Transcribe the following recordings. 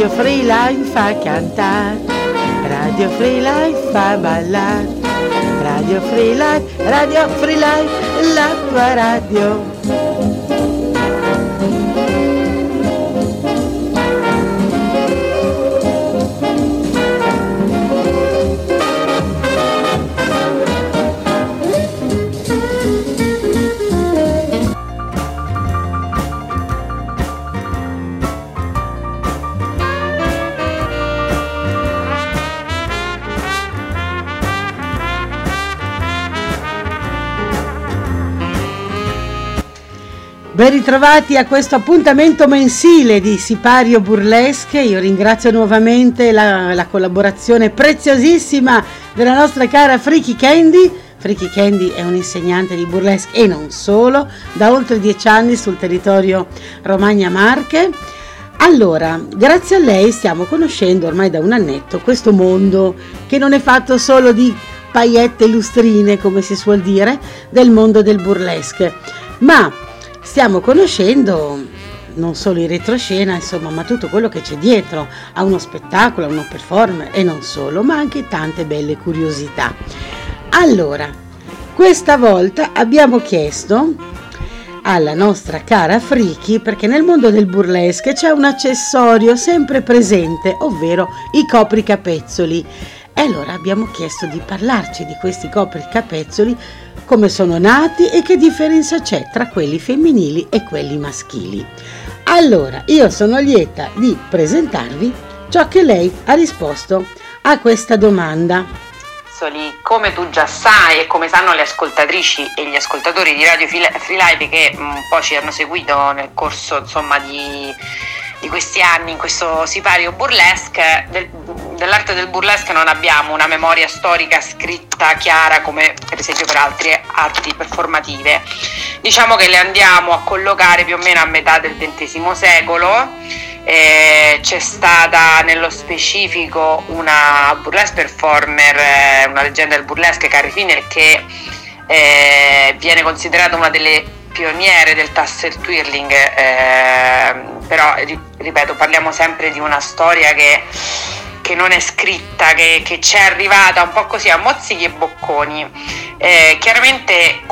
Radio Free Life fa cantare, Radio Free Life fa ballare, Radio Free Life, la tua radio. Ben ritrovati a questo appuntamento mensile di Sipario Burlesque. Io ringrazio nuovamente la collaborazione preziosissima della nostra cara Freaky Candy. Freaky Candy è un'insegnante di burlesque e non solo, da oltre 10 anni sul territorio Romagna Marche. Allora, grazie a lei stiamo conoscendo ormai da un annetto questo mondo che non è fatto solo di paillette lustrine, come si suol dire, del mondo del burlesque, ma stiamo conoscendo non solo in retroscena, insomma, ma tutto quello che c'è dietro a uno spettacolo, a uno performer e non solo, ma anche tante belle curiosità. Allora, questa volta abbiamo chiesto alla nostra cara Freaky, perché nel mondo del burlesque c'è un accessorio sempre presente, ovvero i copricapezzoli. E allora abbiamo chiesto di parlarci di questi copricapezzoli, come sono nati e che differenza c'è tra quelli femminili e quelli maschili. Allora, io sono lieta di presentarvi ciò che lei ha risposto a questa domanda. Come tu già sai e come sanno le ascoltatrici e gli ascoltatori di Radio Free Life che un po' ci hanno seguito nel corso, insomma, di questi anni in questo sipario burlesque, dell'arte del burlesque non abbiamo una memoria storica scritta chiara come per esempio per altre arti performative. Diciamo che le andiamo a collocare più o meno a metà del XX secolo. C'è stata nello specifico una burlesque performer, una leggenda del burlesque, Carrie Fisher, che viene considerata una delle pioniere del tassel twirling, però ripeto, parliamo sempre di una storia che non è scritta, che ci è arrivata un po' così a mozzichi e bocconi. Chiaramente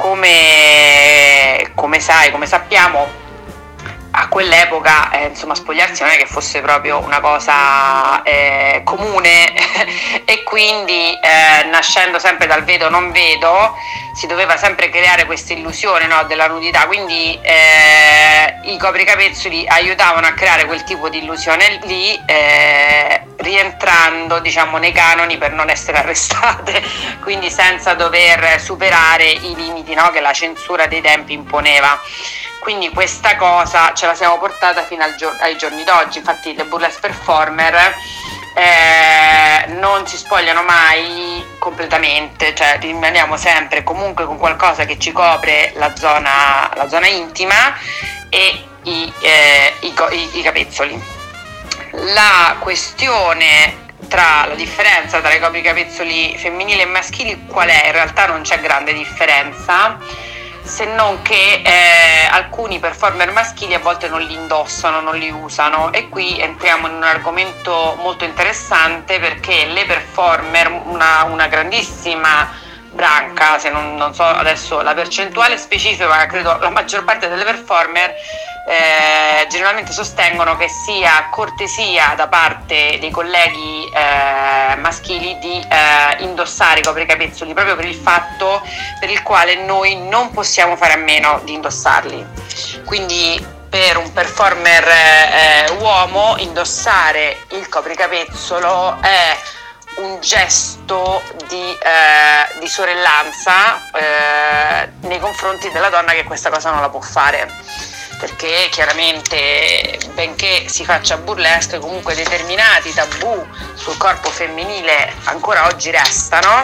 come sappiamo, a quell'epoca insomma, spogliarsi non è che fosse proprio una cosa comune e quindi nascendo sempre dal vedo non vedo si doveva sempre creare questa illusione, no, della nudità, quindi i copricapezzoli aiutavano a creare quel tipo di illusione lì, rientrando, diciamo, nei canoni per non essere arrestate, quindi senza dover superare i limiti, no, che la censura dei tempi imponeva. Quindi questa cosa ce la siamo portata fino ai giorni d'oggi. Infatti le burlesque performer non si spogliano mai completamente, cioè rimaniamo sempre comunque con qualcosa che ci copre la zona intima e i capezzoli. La questione la differenza tra i copricapezzoli femminili e maschili qual è? In realtà non c'è grande differenza, se non che alcuni performer maschili a volte non li indossano, non li usano, e qui entriamo in un argomento molto interessante, perché le performer, una grandissima branca, se non so adesso la percentuale specifica, ma credo la maggior parte delle performer generalmente sostengono che sia cortesia da parte dei colleghi maschili di indossare i copricapezzoli, proprio per il fatto per il quale noi non possiamo fare a meno di indossarli. Quindi per un performer uomo indossare il copricapezzolo è un gesto di sorellanza nei confronti della donna che questa cosa non la può fare, perché chiaramente, benché si faccia burlesque, comunque determinati tabù sul corpo femminile ancora oggi restano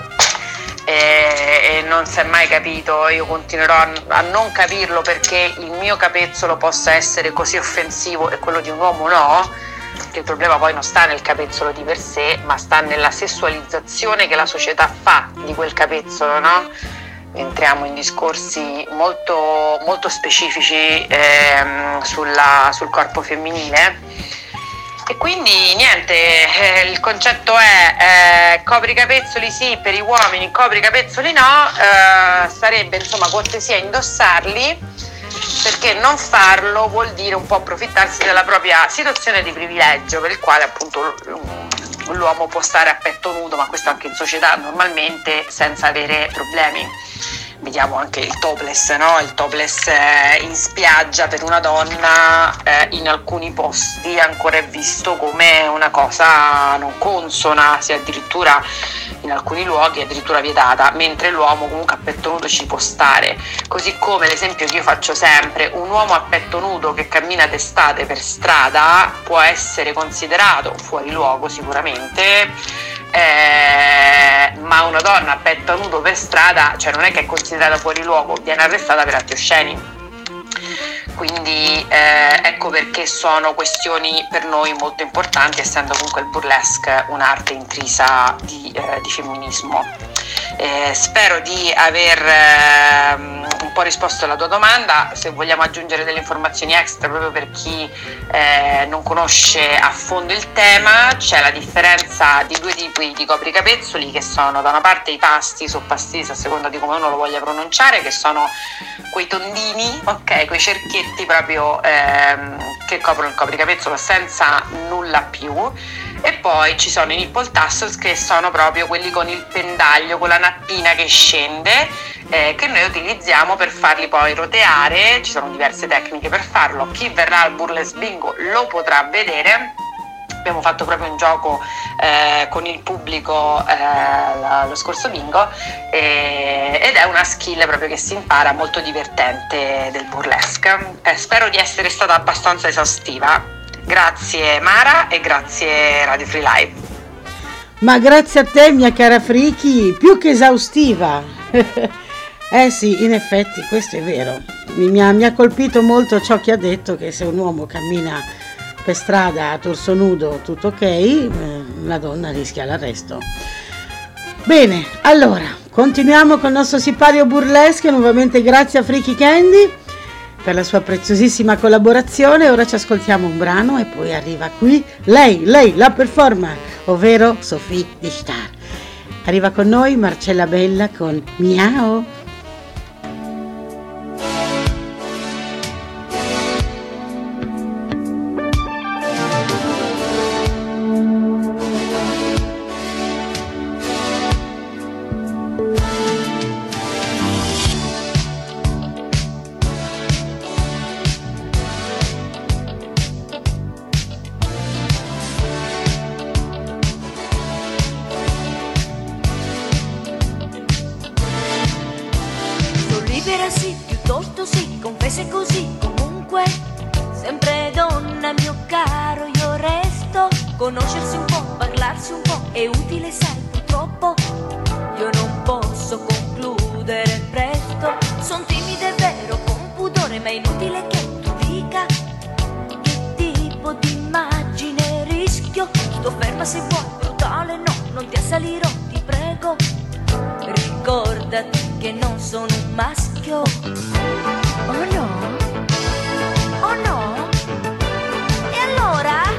e non si è mai capito. Io continuerò a non capirlo, perché il mio capezzolo possa essere così offensivo e quello di un uomo no, che il problema poi non sta nel capezzolo di per sé, ma sta nella sessualizzazione che la società fa di quel capezzolo, no? Entriamo in discorsi molto, molto specifici sul corpo femminile. E quindi niente, il concetto è copri i capezzoli sì per gli uomini, copri i capezzoli no, sarebbe insomma cortesia indossarli, perché non farlo vuol dire un po' approfittarsi della propria situazione di privilegio, per il quale appunto l'uomo può stare a petto nudo, ma questo anche in società normalmente, senza avere problemi. Vediamo anche il topless, no? Il topless in spiaggia per una donna in alcuni posti ancora è visto come una cosa non consona, sia addirittura in alcuni luoghi addirittura vietata, mentre l'uomo comunque a petto nudo ci può stare. Così come l'esempio che io faccio sempre, un uomo a petto nudo che cammina d'estate per strada può essere considerato fuori luogo sicuramente, ma una donna a petto nudo per strada, cioè non è che è considerata fuori luogo, viene arrestata per atti osceni. Quindi ecco perché sono questioni per noi molto importanti, essendo comunque il burlesque un'arte intrisa di femminismo. Spero di aver un po' risposto alla tua domanda. Se vogliamo aggiungere delle informazioni extra proprio per chi non conosce a fondo il tema, c'è la differenza di due tipi di copricapezzoli, che sono da una parte i pastis o pastis, a seconda di come uno lo voglia pronunciare, che sono quei tondini, ok, quei cerchietti proprio che coprono il copricapezzolo senza nulla più. E poi ci sono i nipple tassels, che sono proprio quelli con il pendaglio, con la nappina che scende, che noi utilizziamo per farli poi roteare. Ci sono diverse tecniche per farlo. Chi verrà al Burlesque Bingo lo potrà vedere. Abbiamo fatto proprio un gioco con il pubblico lo scorso bingo, ed è una skill proprio che si impara, molto divertente, del burlesque. Spero di essere stata abbastanza esaustiva. Grazie Mara e grazie Radio Free Live. Ma grazie a te, mia cara Friki, più che esaustiva. Sì, in effetti questo è vero. Mi ha colpito molto ciò che ha detto, che se un uomo cammina per strada a torso nudo tutto ok, la donna rischia l'arresto. Bene, allora continuiamo con il nostro sipario burlesque. Nuovamente grazie a Freaky Candy per la sua preziosissima collaborazione. Ora ci ascoltiamo un brano e poi arriva qui lei, la performer, ovvero Sophie Di Star. Arriva con noi Marcella Bella con Miau. Conoscersi un po', parlarsi un po', è utile, sai, purtroppo io non posso concludere presto. Son timida, è vero, con pudore, ma è inutile che tu dica che tipo di immagine rischio. Sto ferma se vuoi, brutale no, non ti assalirò, ti prego. Ricordati che non sono un maschio. Oh no? Oh no? E allora?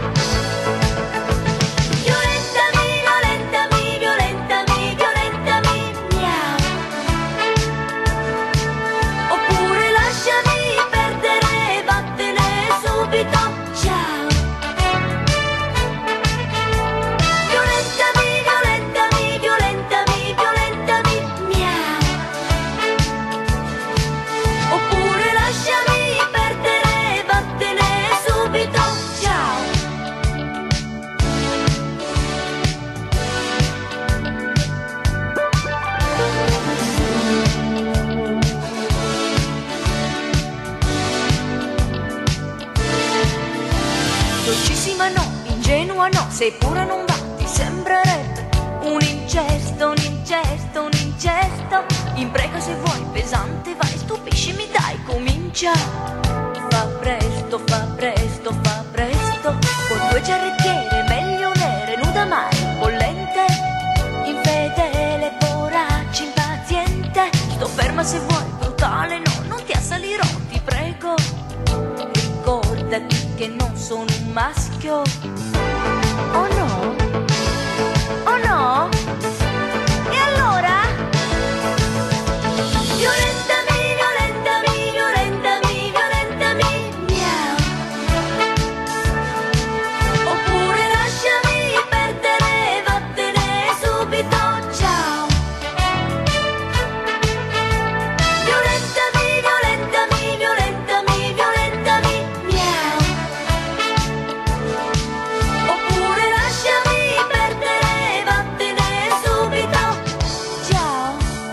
No, se pure non va, ti sembrerebbe un incesto, un incesto, un incesto. Impreca se vuoi, pesante, vai, stupiscimi, dai, comincia. Fa presto, fa presto, fa presto. Con due giarrettiere, meglio nere, nuda mai, bollente. Infedele, vorace, impaziente. Sto ferma se vuoi, brutale, no, non ti assalirò, ti prego. Ricordati che non sono un maschio. Oh no? Oh no? E allora? Violentami, violentami, violentami, violentami, miau. Oppure lasciami perdere, vattene subito, ciao. Violentami, violentami, violentami, violentami, miau. Oppure lasciami perdere, vattene subito, ciao.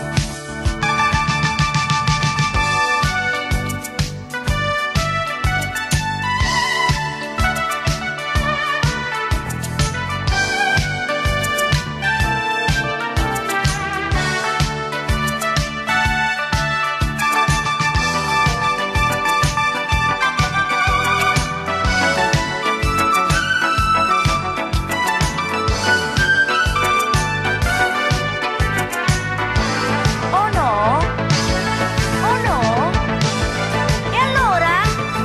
Oh no? Oh no? E allora?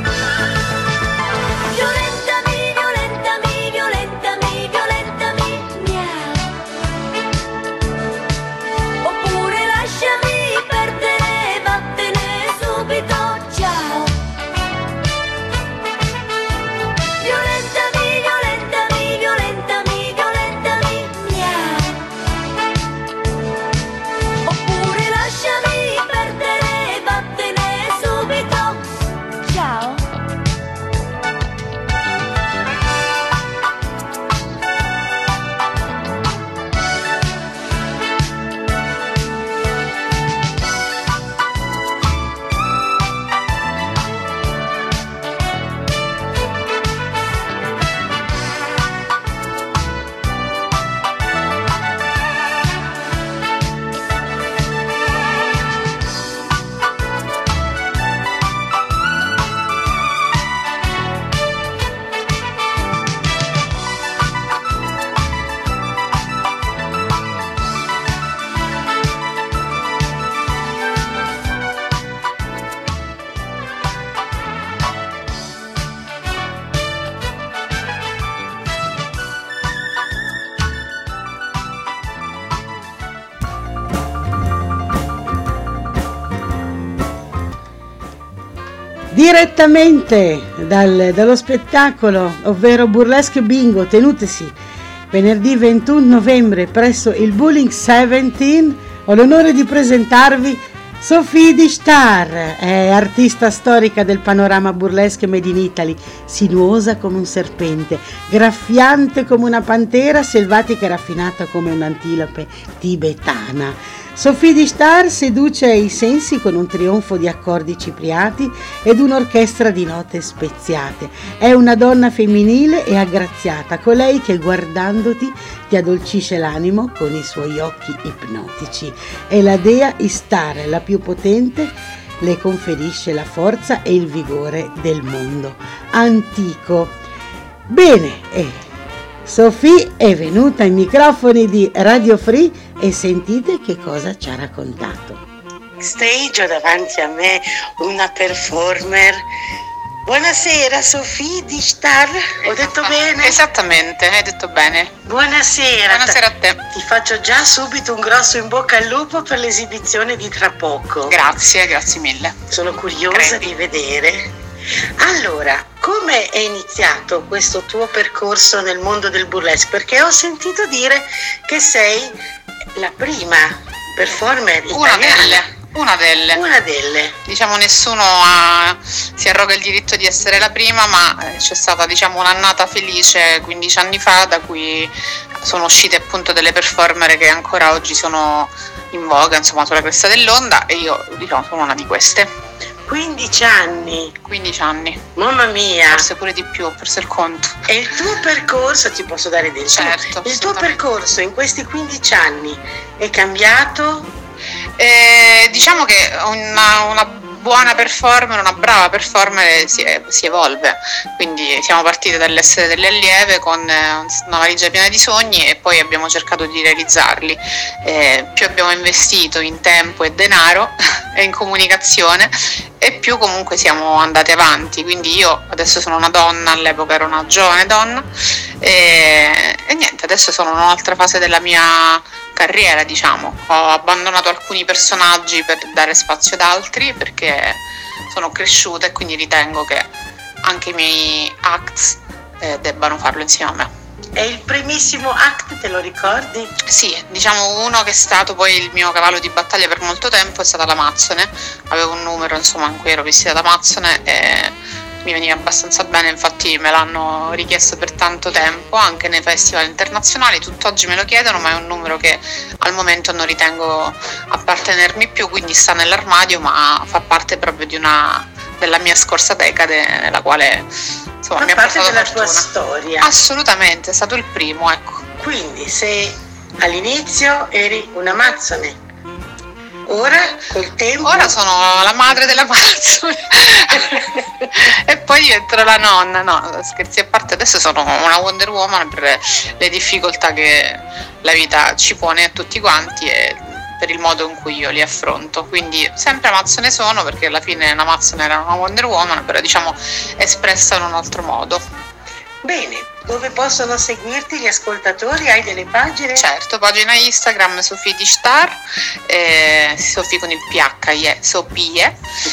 Violentami, violentami, violentami, violentami, miau. Oppure lasciami perdere, vattene subito, ciao. Violentami, violentami, violentami, violentami, miau. Oppure lasciami perdere, vattene subito, ciao. Direttamente dallo spettacolo, ovvero Burlesque Bingo, tenutesi venerdì 21 novembre presso il Bowling 17, ho l'onore di presentarvi Sophie Di Star, è artista storica del panorama burlesque made in Italy, sinuosa come un serpente, graffiante come una pantera, selvatica e raffinata come un'antilope tibetana. Sophie Di Star seduce i sensi con un trionfo di accordi cipriati ed un'orchestra di note speziate. È una donna femminile e aggraziata, colei che guardandoti ti addolcisce l'animo con i suoi occhi ipnotici. È la dea Istar, la più potente, le conferisce la forza e il vigore del mondo antico. Bene, Sophie è venuta ai microfoni di Radio Free e sentite che cosa ci ha raccontato. Stage ho davanti a me una performer. Buonasera Sophie Di Star, ho detto bene? Esattamente, hai detto bene. Buonasera. Buonasera a te. Ti faccio già subito un grosso in bocca al lupo per l'esibizione di tra poco. Grazie mille. Sono curiosa Credi. di vedere. Allora, come è iniziato questo tuo percorso nel mondo del burlesque? Perché ho sentito dire che sei la prima performer italiana. Una delle. Diciamo nessuno si arroga il diritto di essere la prima, ma c'è stata un'annata felice 15 anni fa, da cui sono uscite appunto delle performer che ancora oggi sono in voga, insomma, sulla cresta dell'onda, e io sono una di queste. 15 anni. 15 anni. Mamma mia. Forse pure di più, ho perso il conto. E il tuo percorso, ti posso dare del Certo, il tuo percorso in questi 15 anni è cambiato? Diciamo che una buona performer, una brava performer si evolve, quindi siamo partite dall'essere delle allieve con una valigia piena di sogni e poi abbiamo cercato di realizzarli. Più abbiamo investito in tempo e denaro e in comunicazione e più comunque siamo andate avanti, quindi io adesso sono una donna, all'epoca ero una giovane donna e niente, adesso sono in un'altra fase della mia carriera, diciamo. Ho abbandonato alcuni personaggi per dare spazio ad altri perché sono cresciuta e quindi ritengo che anche i miei acts debbano farlo insieme a me. E il primissimo act te lo ricordi? Sì, diciamo uno che è stato poi il mio cavallo di battaglia per molto tempo è stata l'Amazzone. Avevo un numero insomma in cui ero vestita da Amazzone e mi veniva abbastanza bene, infatti me l'hanno richiesto per tanto tempo anche nei festival internazionali, tutt'oggi me lo chiedono, ma è un numero che al momento non ritengo appartenermi più, quindi sta nell'armadio, ma fa parte proprio della mia scorsa decade nella quale insomma mi ha portato della fortuna. Tua storia. Assolutamente, è stato il primo, ecco. Quindi se all'inizio eri un'Amazzone, ora col tempo... Ora sono la madre dell'Amazzone e poi divento la nonna, no, scherzi a parte, adesso sono una Wonder Woman per le difficoltà che la vita ci pone a tutti quanti e per il modo in cui io li affronto, quindi sempre Amazzone sono, perché alla fine l'Amazzone era una Wonder Woman, però diciamo espressa in un altro modo. Bene, dove possono seguirti gli ascoltatori? Hai delle pagine? Certo, pagina Instagram Sofì di Star, Sofì con il PH, Sofie,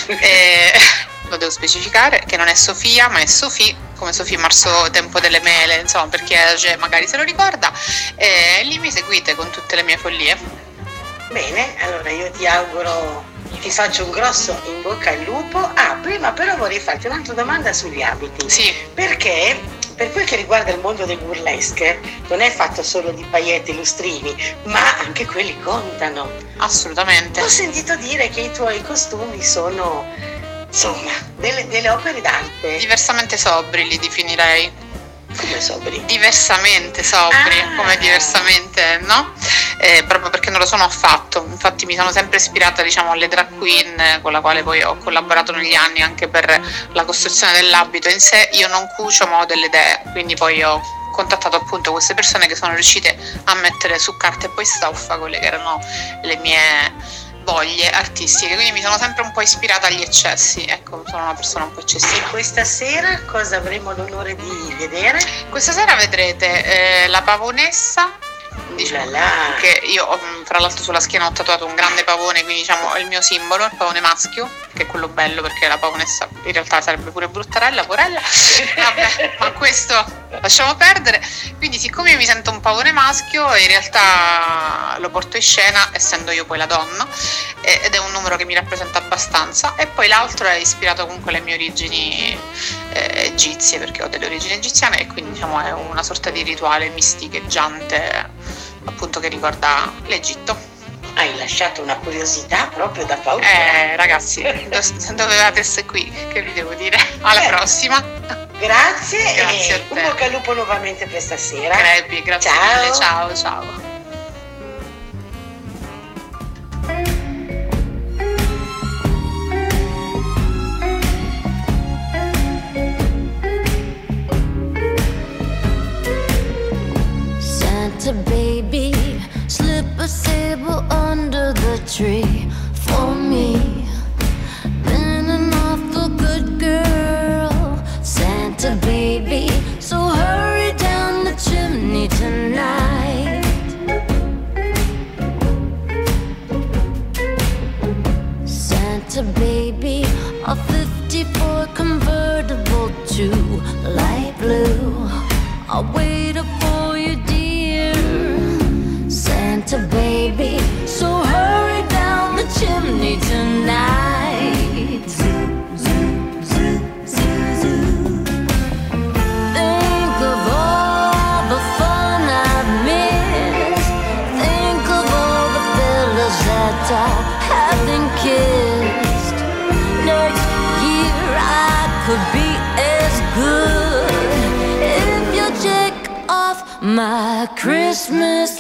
lo devo specificare, che non è Sofia ma è Sofì, come Sofì Marceau, Tempo delle Mele, insomma per chi magari se lo ricorda, e lì mi seguite con tutte le mie follie. Bene, allora io ti auguro, ti faccio un grosso in bocca al lupo. Prima però vorrei farti un'altra domanda sugli abiti. Sì. Perché per quel che riguarda il mondo del burlesque non è fatto solo di pailletti e lustrini, ma anche quelli contano. Assolutamente. Ho sentito dire che i tuoi costumi sono, insomma, delle opere d'arte. Diversamente sobri li definirei. Come sobri? Diversamente sobri, come diversamente no? Proprio perché non lo sono affatto, infatti mi sono sempre ispirata diciamo alle drag queen con la quale poi ho collaborato negli anni anche per la costruzione dell'abito in sé. Io non cucio ma ho delle idee, quindi poi ho contattato appunto queste persone che sono riuscite a mettere su carta e poi stoffa quelle che erano le mie voglie artistiche, quindi mi sono sempre un po' ispirata agli eccessi, ecco, sono una persona un po' eccessiva. E questa sera cosa avremo l'onore di vedere? Questa sera vedrete la pavonessa, diciamo, che io fra l'altro sulla schiena ho tatuato un grande pavone, quindi diciamo è il mio simbolo, il pavone maschio, che è quello bello perché la pavonessa in realtà sarebbe pure bruttarella, porella, vabbè, ma questo lasciamo perdere. Quindi siccome io mi sento un pavone maschio in realtà lo porto in scena essendo io poi la donna ed è un numero che mi rappresenta abbastanza, e poi l'altro è ispirato comunque alle mie origini egizie, perché ho delle origini egiziane e quindi diciamo è una sorta di rituale misticheggiante appunto che ricorda l'Egitto. Hai lasciato una curiosità proprio da paura. Ragazzi, dovevate essere qui, che vi devo dire? Alla prossima. Grazie e a te. Un bocca al lupo nuovamente per stasera. Crepi, grazie mille, ciao. Santa baby, slip a sable under the tree for me. Been an awful good girl, Santa baby, so hurry down the chimney tonight. Santa baby, a 54 convertible to light blue, I'll wait up for you dear, Santa baby, so hurry down the chimney tonight. Think of all the fun I've missed, think of all the fellas that I haven't kissed. Next year I could be as good if you check off my Christmas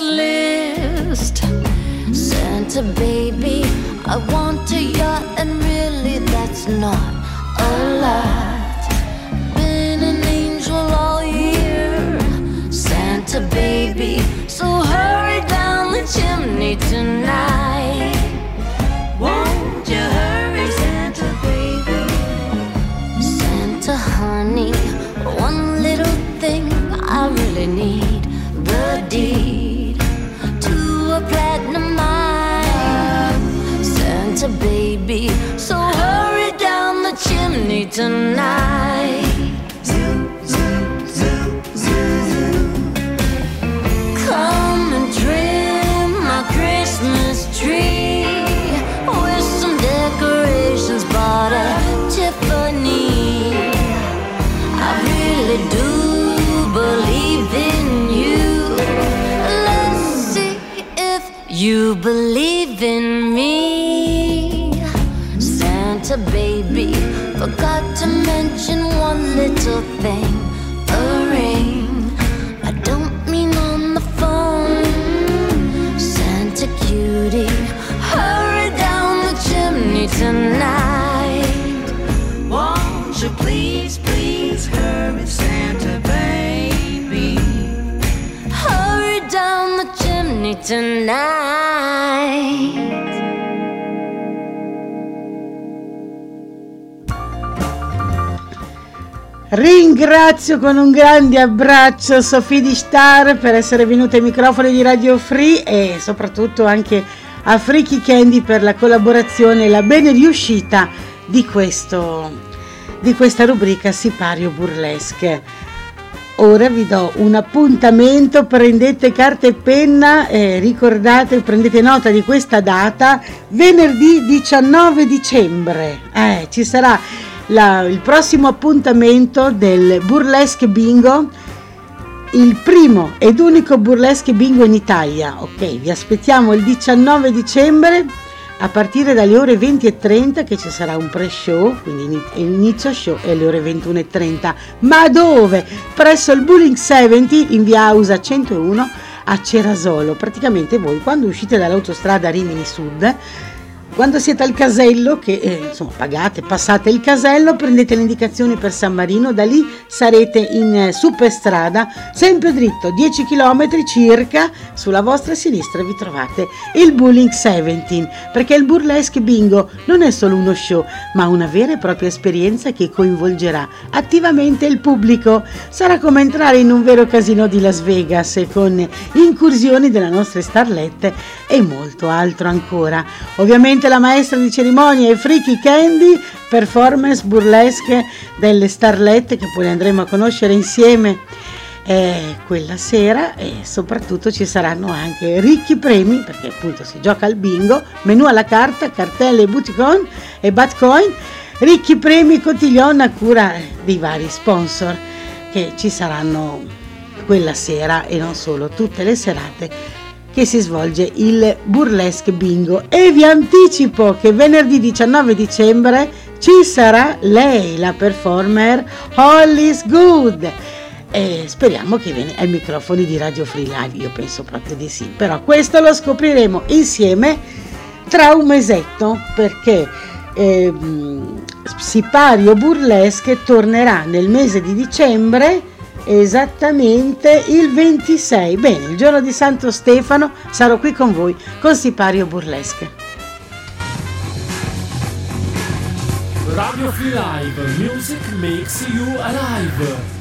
list. Santa baby, I want a yacht and really that it's not a lot. Been an angel all year, Santa baby, so hurry down the chimney tonight. Won't you hurry, Santa baby? Santa honey, one little thing I really need, the deed to a platinum mine. Santa baby, so hurry down the chimney tonight. Come and trim my Christmas tree with some decorations bought at Tiffany. I really do believe in you. Let's see if you believe in me. Santa baby, forgot to mention one little thing, a ring. I don't mean on the phone. Santa cutie, hurry down the chimney tonight. Won't you please, please hurry, Santa baby? Hurry down the chimney tonight. Ringrazio con un grande abbraccio Sophie Di Star per essere venuta ai microfoni di Radio Free e soprattutto anche a Freaky Candy per la collaborazione e la bene riuscita di questa rubrica Sipario Burlesque. Ora vi do un appuntamento, prendete carta e penna, ricordate, prendete nota di questa data, venerdì 19 dicembre, ci sarà il prossimo appuntamento del Burlesque Bingo, il primo ed unico Burlesque Bingo in Italia. Ok, vi aspettiamo il 19 dicembre a partire dalle ore 20:30, che ci sarà un pre-show, quindi inizio show è alle ore 21:30. Ma dove? Presso il Bowling 70 in via Ausa 101 a Cerasolo. Praticamente voi quando uscite dall'autostrada Rimini Sud, quando siete al casello, che pagate, passate il casello, prendete le indicazioni per San Marino, da lì sarete in superstrada, sempre dritto, 10 km circa, sulla vostra sinistra vi trovate il Bowling 17, perché il Burlesque Bingo non è solo uno show, ma una vera e propria esperienza che coinvolgerà attivamente il pubblico. Sarà come entrare in un vero casino di Las Vegas, con incursioni delle nostre starlette e molto altro ancora. Ovviamente la maestra di cerimonia è Freaky Candy, performance burlesque delle starlette che poi andremo a conoscere insieme quella sera, e soprattutto ci saranno anche ricchi premi, perché appunto si gioca al bingo, menù alla carta, cartelle e bouticon e batcoin, ricchi premi cotillon a cura dei vari sponsor che ci saranno quella sera e non solo, tutte le serate che si svolge il Burlesque Bingo. E vi anticipo che venerdì 19 dicembre ci sarà lei, la performer Holly's Good, e speriamo che viene ai microfoni di Radio Free Live. Io penso proprio di sì, però questo lo scopriremo insieme tra un mesetto, perché Sipario Burlesque tornerà nel mese di dicembre, esattamente il 26. Bene, il giorno di Santo Stefano sarò qui con voi con Sipario Burlesque. Radio Free Live, music makes you alive.